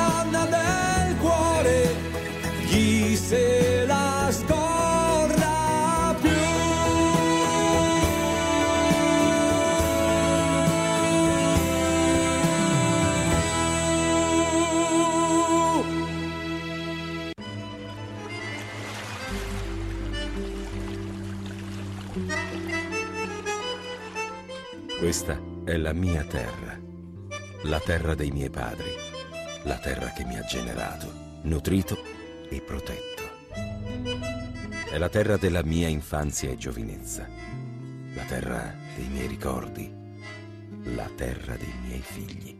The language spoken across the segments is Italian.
condanna del cuore, chi se la scorda più. Questa è la mia terra, la terra dei miei padri, la terra che mi ha generato, nutrito e protetto. È la terra della mia infanzia e giovinezza, la terra dei miei ricordi, la terra dei miei figli.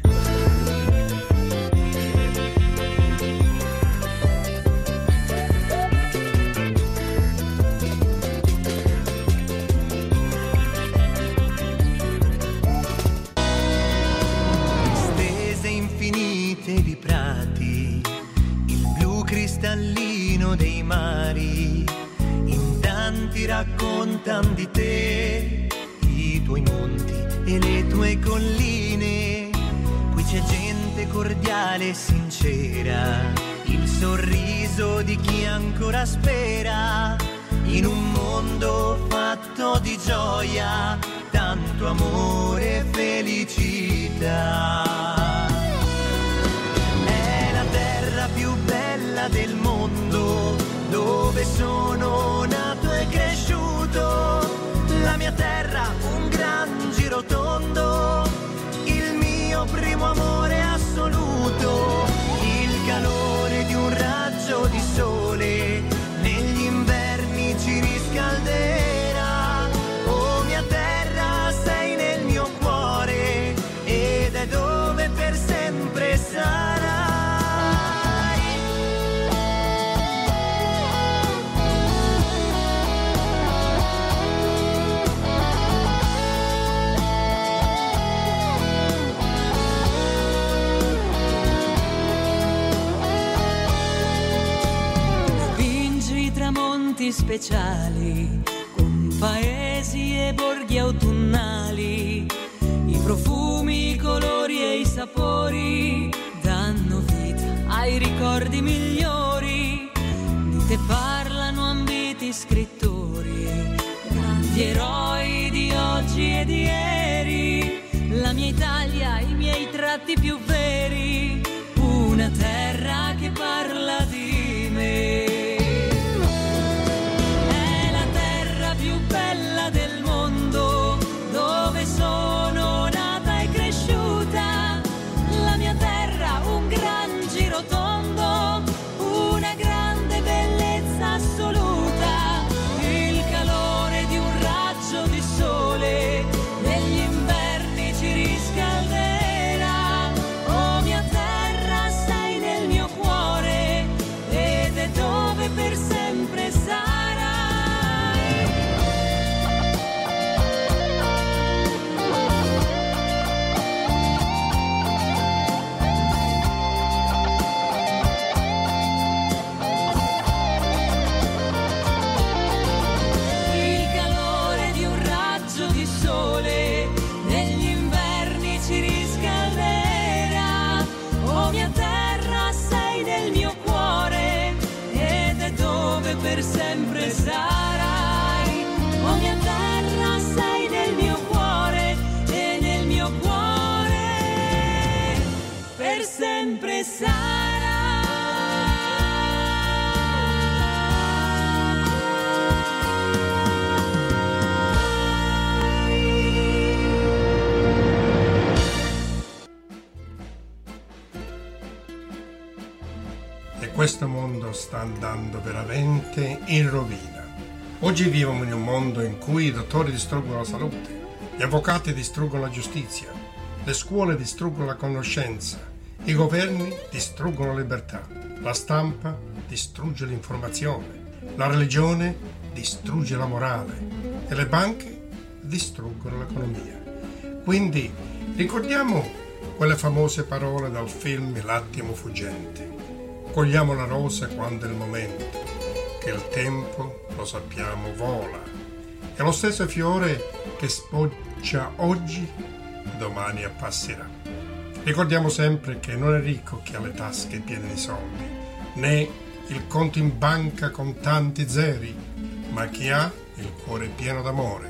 Di prati, il blu cristallino dei mari, in tanti raccontan di te, i tuoi monti e le tue colline. Qui c'è gente cordiale e sincera, il sorriso di chi ancora spera, in un mondo fatto di gioia, tanto amore e felicità. Più bella del mondo, dove sono nato e cresciuto, la mia terra un gran giro tondo, il mio primo amore assoluto, il calore di un raggio di sole, negli inverni ci riscalderà. Oh mia terra, sei nel mio cuore ed è dove per sempre sarà. Speciali, con paesi e borghi autunnali, i profumi, i colori e i sapori danno vita ai ricordi migliori. Di te parlano ambiti scrittori, grandi eroi di oggi e di ieri, la mia Italia, i miei tratti più veri, una terra che parla di me. Bella del mondo, dove sono nata e cresciuta, la mia terra un gran giro tondo, una grande bellezza assoluta, il calore di un raggio di sole, negli inverni ci riscalderà. Oh mia terra, sei nel mio cuore ed è dove per sempre sarai. Per sempre sarai, oh mia terra, sei nel mio cuore e nel mio cuore per sempre Questo mondo sta andando veramente in rovina. Oggi viviamo in un mondo in cui i dottori distruggono la salute, gli avvocati distruggono la giustizia, le scuole distruggono la conoscenza, i governi distruggono la libertà, la stampa distrugge l'informazione, la religione distrugge la morale e le banche distruggono l'economia. Quindi ricordiamo quelle famose parole dal film L'attimo fuggente. Cogliamo la rosa quando è il momento, che il tempo, lo sappiamo, vola. È lo stesso fiore che spoggia oggi, domani appasserà. Ricordiamo sempre che non è ricco chi ha le tasche piene di soldi, né il conto in banca con tanti zeri, ma chi ha il cuore pieno d'amore.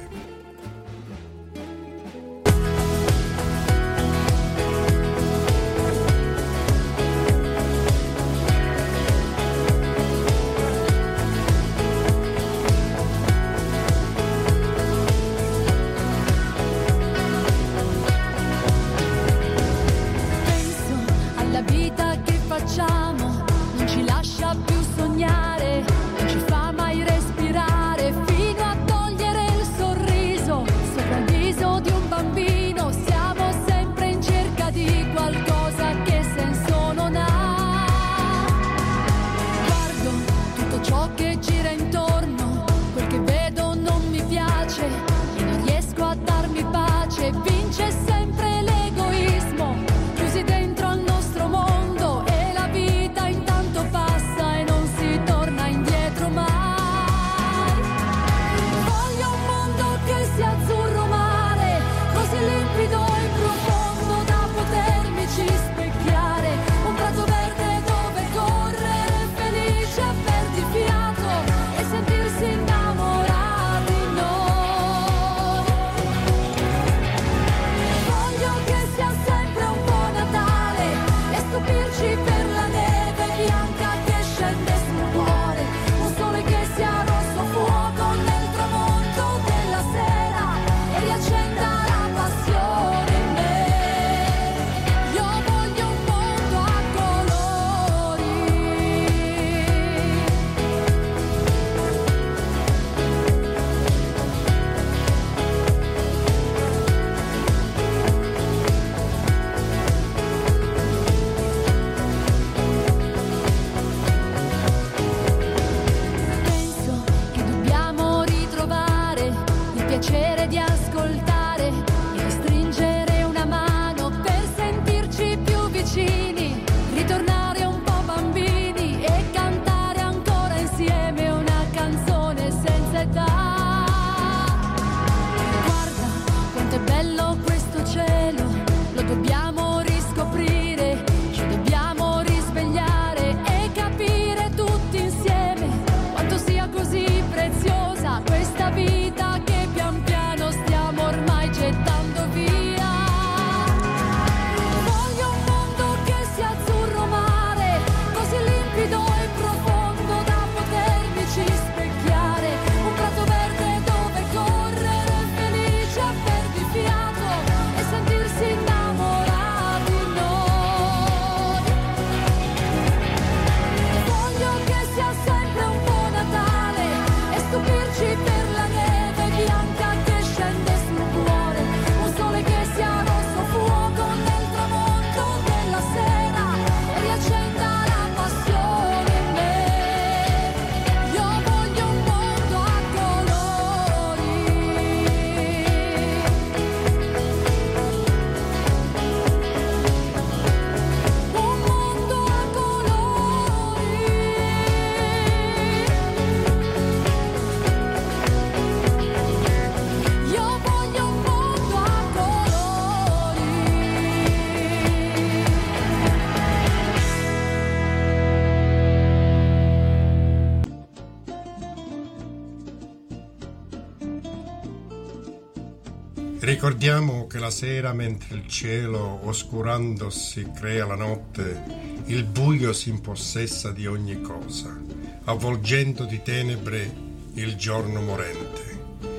Ricordiamo che la sera, mentre il cielo oscurandosi crea la notte, il buio si impossessa di ogni cosa, avvolgendo di tenebre il giorno morente,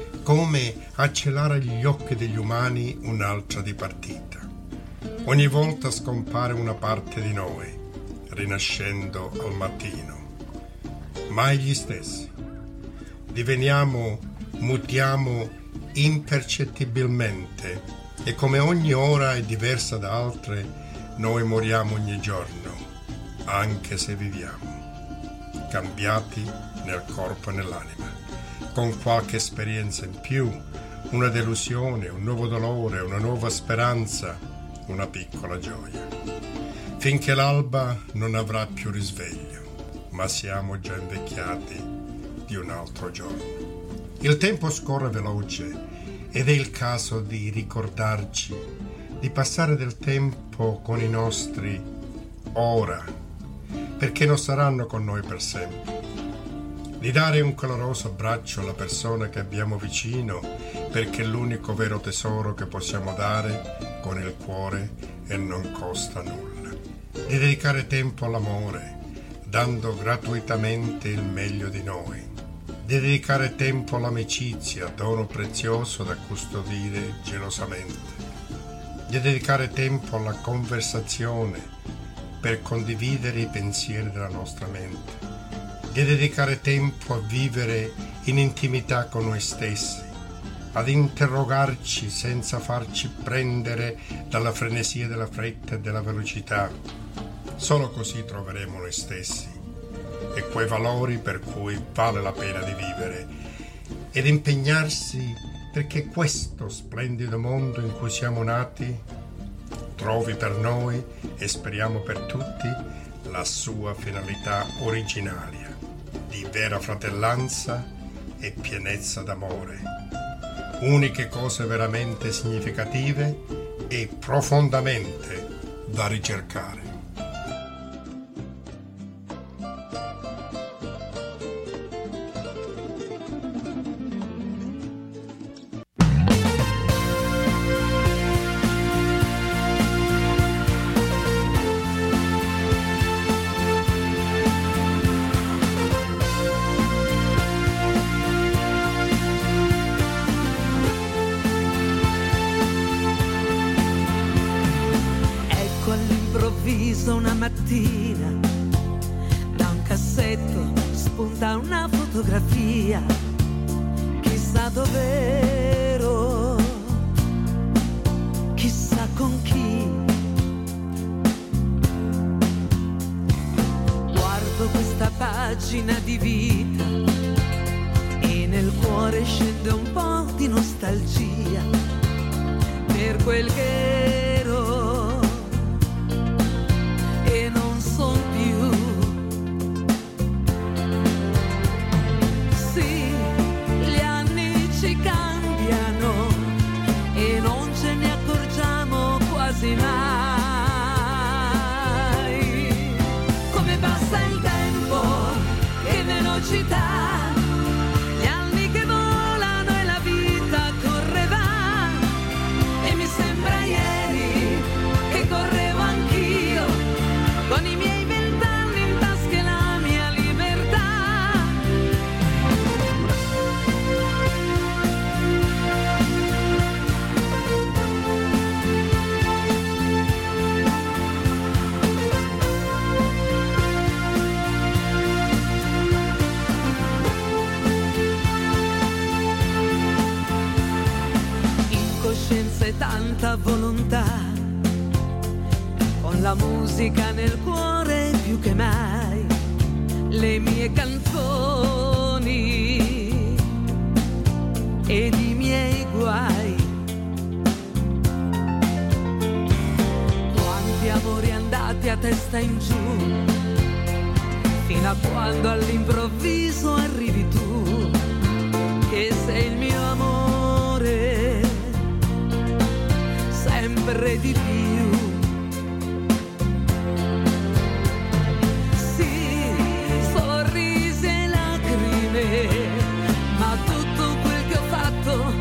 come a celare agli occhi degli umani un'altra dipartita. Ogni volta scompare una parte di noi, rinascendo al mattino. Mai gli stessi. Diveniamo, mutiamo impercettibilmente e come ogni ora è diversa da altre, noi moriamo ogni giorno, anche se viviamo, cambiati nel corpo e nell'anima, con qualche esperienza in più, una delusione, un nuovo dolore, una nuova speranza, una piccola gioia, finché l'alba non avrà più risveglio, ma siamo già invecchiati di un altro giorno. Il tempo scorre veloce ed è il caso di ricordarci di passare del tempo con i nostri ora, perché non saranno con noi per sempre, di dare un caloroso abbraccio alla persona che abbiamo vicino, perché è l'unico vero tesoro che possiamo dare con il cuore e non costa nulla, di dedicare tempo all'amore, dando gratuitamente il meglio di noi, di dedicare tempo all'amicizia, dono prezioso da custodire gelosamente, di dedicare tempo alla conversazione per condividere i pensieri della nostra mente, di dedicare tempo a vivere in intimità con noi stessi, ad interrogarci senza farci prendere dalla frenesia della fretta e della velocità. Solo così troveremo noi stessi e quei valori per cui vale la pena di vivere ed impegnarsi perché questo splendido mondo in cui siamo nati trovi per noi e speriamo per tutti la sua finalità originaria di vera fratellanza e pienezza d'amore, uniche cose veramente significative e profondamente da ricercare. Una mattina da un cassetto spunta una fotografia, chissà dov'ero, chissà con chi. Guardo questa pagina di vita e nel cuore scende un po' di nostalgia per quel che ero e non son più. Sì, gli anni ci cambiano e non ce ne accorgiamo quasi mai. Come passa il tempo, che velocità, gli anni che volano e la vita corre va, e mi sembra ieri che correvo anch'io con i miei 20 anni in tasca e la mia libertà. Incoscienza e tanta volontà, con la musica nel cuore più che mai, le mie canzoni ed i miei guai. Quanti amori andati a testa in giù, fino a quando all'improvviso arrivi tu, che sei il mio amore, sempre di più. Ma tutto quel che ho fatto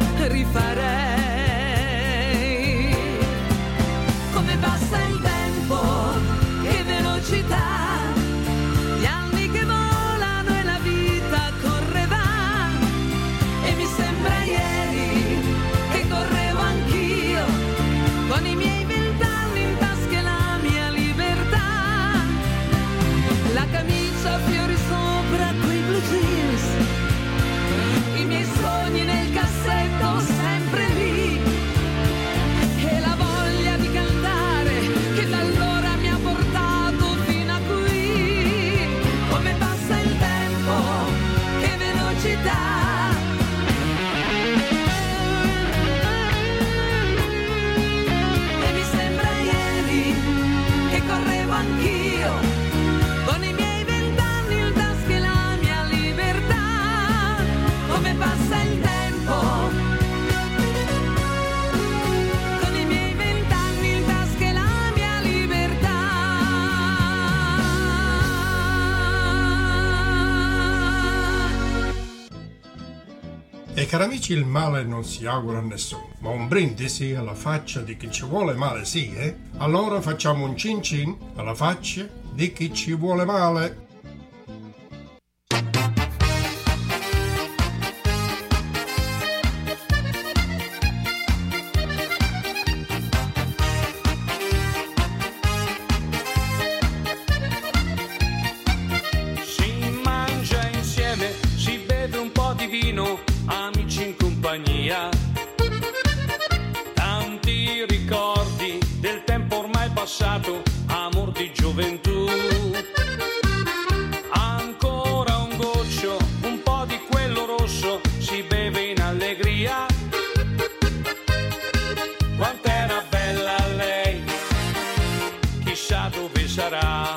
rifarei. Come passa il tempo, che velocità, gli anni che volano E cari amici, il male non si augura a nessuno, ma un brindisi alla faccia di chi ci vuole male sì, eh? Allora facciamo un cin cin alla faccia di chi ci vuole male. Si mangia insieme, si beve un po' di vino, amici in compagnia. Tanti ricordi del tempo ormai passato, amor di gioventù. Ancora un goccio, un po' di quello rosso, si beve in allegria. Quant'era bella lei, chissà dove sarà.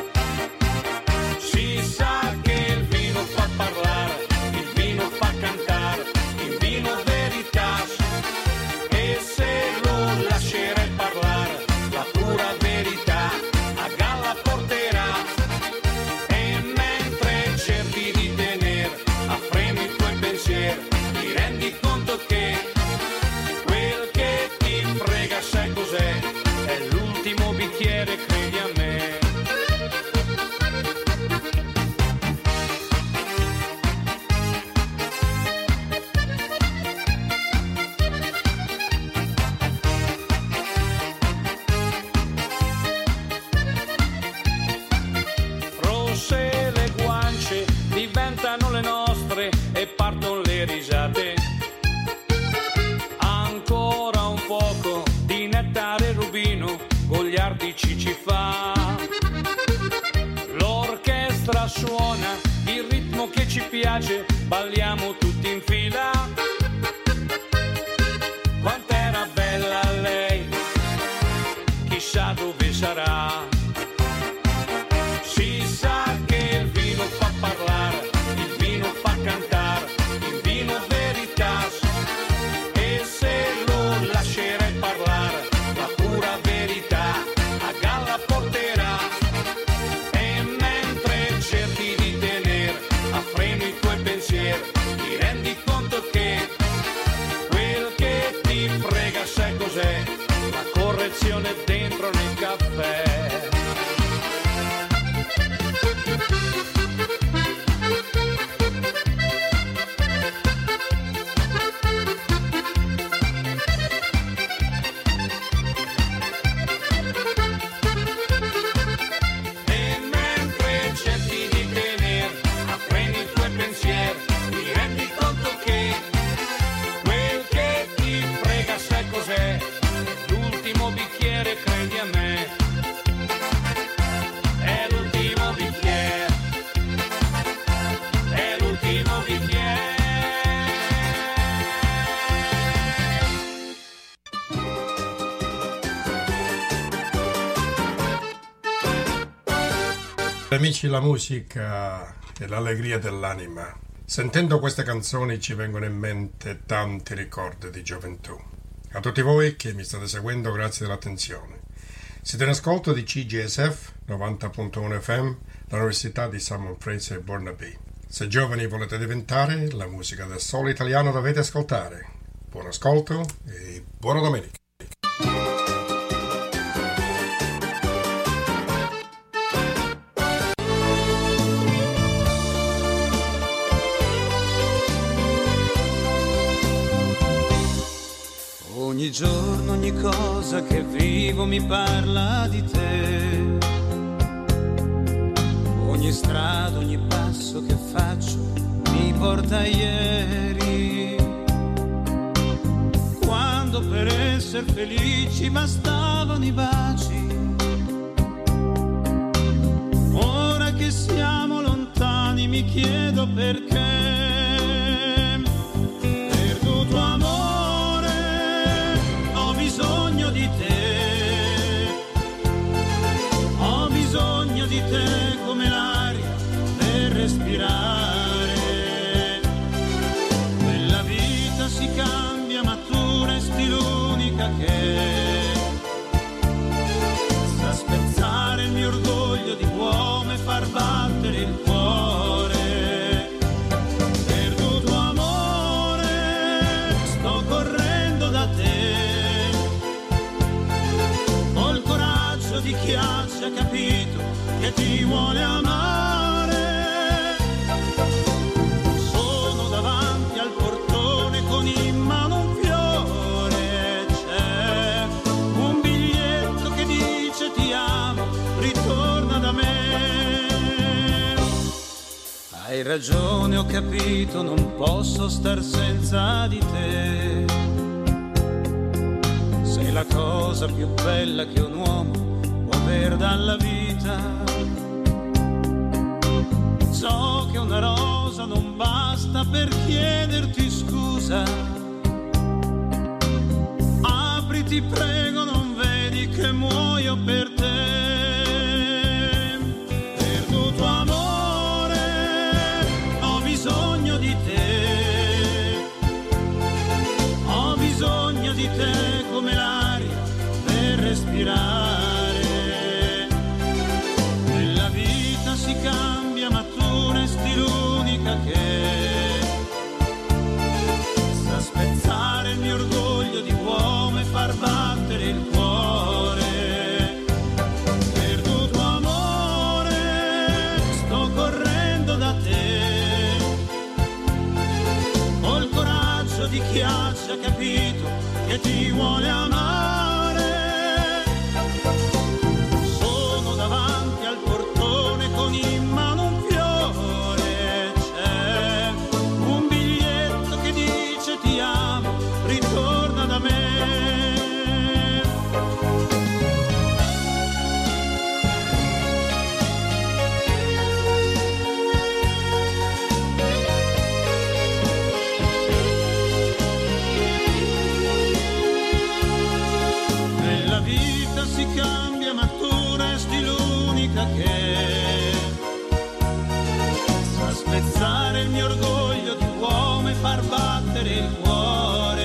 Si sa che il vino fa parlare, il vino fa cantare, il vino veritas. E se lo lascerai parlare, la pura verità a galla porterà. E mentre cerchi di tenere a freno i tuoi pensieri, ti rendi conto che quel che ti frega sai cos'è? È l'ultimo bicchiere, credi a me. Rosse le guance diventano le nostre e partono le risate. Ancora un poco di nettare rubino, gogliardici ci fa. L'orchestra suona il ritmo che ci piace, balliamo tutti in fila. Quant'era bella lei, chissà dove sarà. Si sa che il vino fa parlare, il vino fa cantare, il vino veritas. E se lo lascerai parlare, la pura verità a galla porterà. E mentre cerchi di tenere a freno i tuoi pensieri, ti rendi conto che quel che ti frega sai cos'è? La correzione dentro nel caffè. E mentre cerchi di tenere a freno i tuoi pensieri, ti rendi conto che quel che ti frega sai cos'è? L'ultimo bicchiere, credi a me. È l'ultimo bicchiere, è l'ultimo bicchiere. Amici, la musica è l'allegria dell'anima. Sentendo queste canzoni ci vengono in mente tanti ricordi di gioventù. A tutti voi che mi state seguendo, grazie dell'attenzione. Siete in ascolto di CGSF 90.1 FM, l'Università di Simon Fraser Burnaby. Se giovani volete diventare, la musica del solo italiano dovete ascoltare. Buon ascolto e buona domenica. Ogni giorno, ogni cosa che vivo mi parla di te. Ogni strada, ogni passo che faccio mi porta a ieri. Quando per essere felici bastavano i baci. Ora che siamo lontani mi chiedo perché. Perduto amore, ho bisogno di te. Ho bisogno di te come l'aria per respirare. Quella vita si cambia ma tu resti l'unica che sa spezzare il mio orgoglio di uomo e far battere il cuore. ghiaccio ha capito che ti vuole amare. Sono davanti al portone con in mano un fiore, c'è un biglietto che dice ti amo, ritorna da me. Hai ragione, ho capito, non posso star senza di te. Sei la cosa più bella che un uomo può aver dalla vita. So che una rosa non basta per chiederti scusa. Apriti prego, non vedi che muoio per te. Perduto amore, ho bisogno di te. Ho bisogno di te come l'aria per respirare. Nella vita si cambia ma tu resti l'unica che sa spezzare il mio orgoglio di uomo e far battere il cuore. Perduto amore, sto correndo da te, col coraggio di chi ha già capito che ti vuole amare. Sono davanti al portone con in mano un fiore, c'è un biglietto che dice ti amo, ritorna da me. Nella vita si cambia ma tu resti l'unica che sa spezzare il mio orgoglio di uomo e far battere il cuore.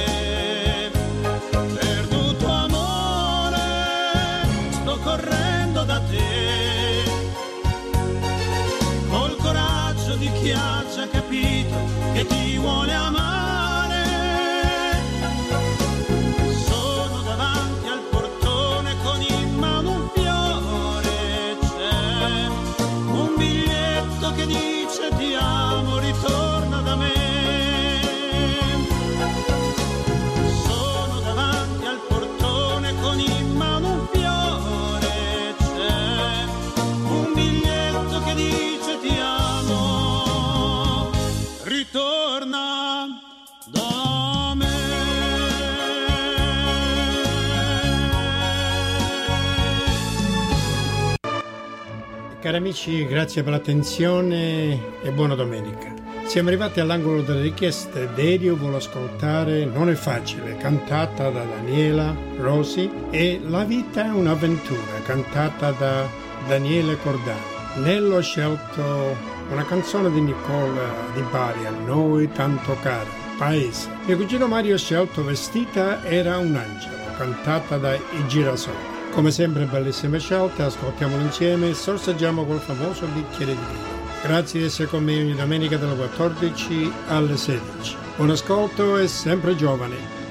Perduto amore, sto correndo da te, col coraggio di chi ha già capito che ti vuole amare. Sono davanti al portone con in mano un fiore, c'è un biglietto che dice ti amo, ritorna da me. Sono davanti al portone con in mano un fiore, c'è un biglietto che dice ti amo, ritorna da me. Cari amici, grazie per l'attenzione e buona domenica. Siamo arrivati all'angolo delle richieste. Derio vuole ascoltare Non è facile, cantata da Daniela Rosi, e La vita è un'avventura, cantata da Daniele Cordani. Nello ha scelto una canzone di Nicola Di Bari, A noi tanto cara, Paese. Mio cugino Mario ha scelto Vestita era un angelo, cantata dai Girasoli. Come sempre bellissime scelte, ascoltiamolo insieme e sorseggiamo col famoso bicchiere di vino. Grazie di essere con me ogni domenica dalle 14 alle 16. Buon ascolto e sempre giovani.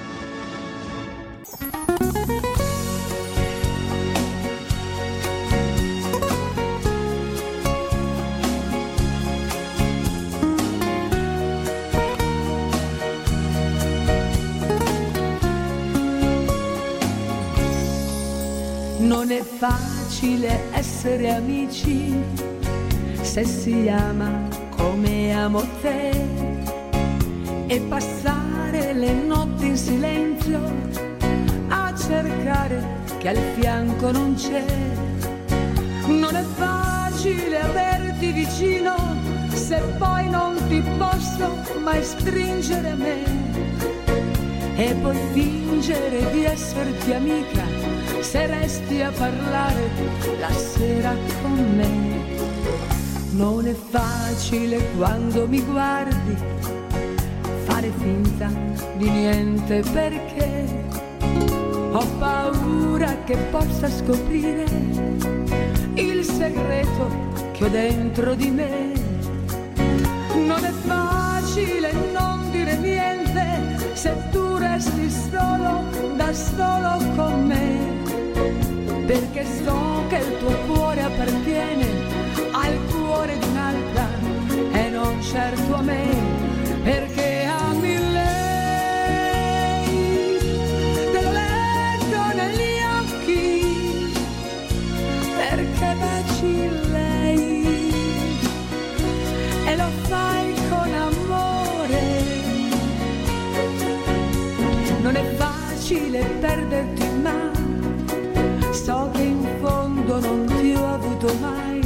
Non è facile essere amici se si ama come amo te e passare le notti in silenzio a cercare che al fianco non c'è. Non è facile averti vicino se poi non ti posso mai stringere a me e poi fingere di esserti amica se resti a parlare la sera con me. Non è facile quando mi guardi fare finta di niente perché ho paura che possa scoprire il segreto che ho dentro di me. Non è facile non dire niente se tu resti solo, da solo con me, perché perché so che il tuo cuore appartiene al cuore di un'altra e non certo a me, perché ami lei, te lo leggo negli occhi, perché baci lei e lo fai con amore. Non è facile perderti, ma so che in fondo non ti ho avuto mai,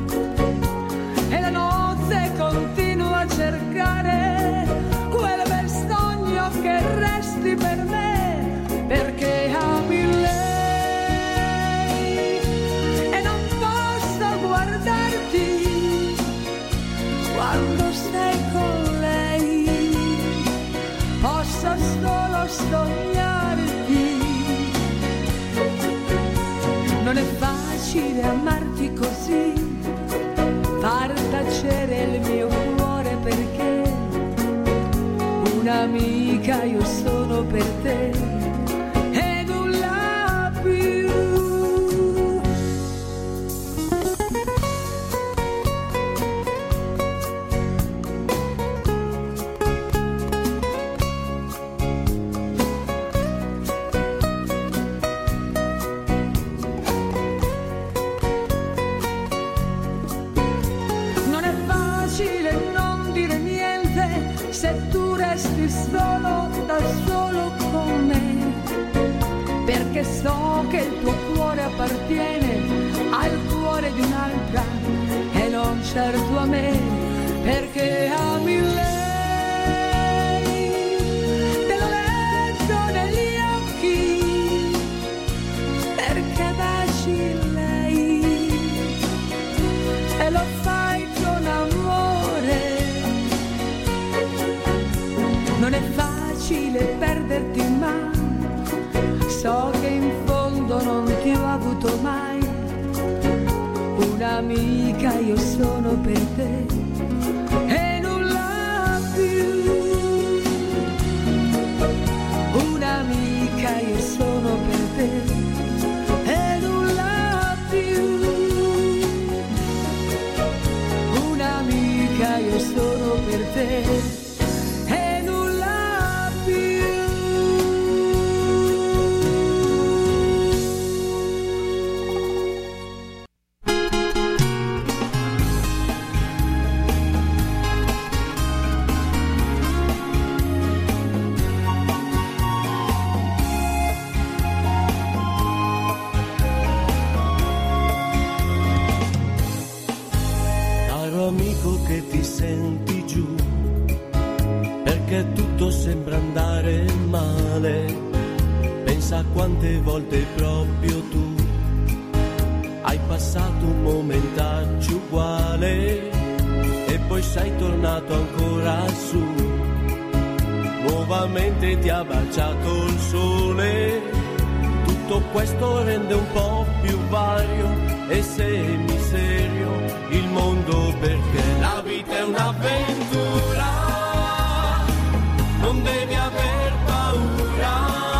e la notte continuo a cercare quel bel sogno che resti per me, perché ami lei e non posso guardarti quando sei con lei, posso solo sognarti. Non è facile amarti così, far tacere il mio cuore, perché un'amica io sono per te e nulla più. Solo da solo con me, perché so che il tuo cuore appartiene al cuore di un'altra e non certo a me, perché ami lei, te lo leggo negli occhi, perché baci lei e lo fai con amore. Non è facile perderti, ma so che in fondo non ti ho avuto mai, un'amica io sono per te e nulla più, un'amica io sono per te e nulla più, un'amica io sono per te. Sembra andare male, pensa quante volte proprio tu hai passato un momentaccio uguale e poi sei tornato ancora su, nuovamente ti ha baciato il sole, tutto questo rende un po' più vario e semiserio il mondo, perché la vita è un'avventura. Non devi aver paura,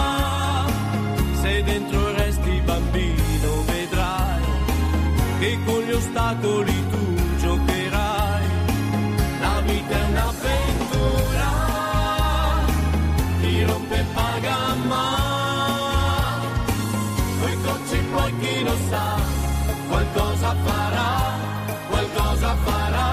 se dentro resti bambino vedrai che con gli ostacoli tu giocherai. La vita è un'avventura, chi rompe e paga mai, coi cocci poi chi lo sa, qualcosa farà, qualcosa farà.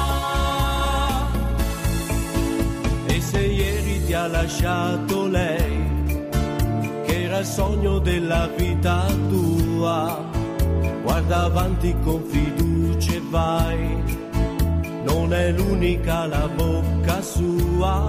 Se ieri ti ha lasciato lei, che era il sogno della vita tua, guarda avanti con fiducia e vai, non è l'unica la bocca sua,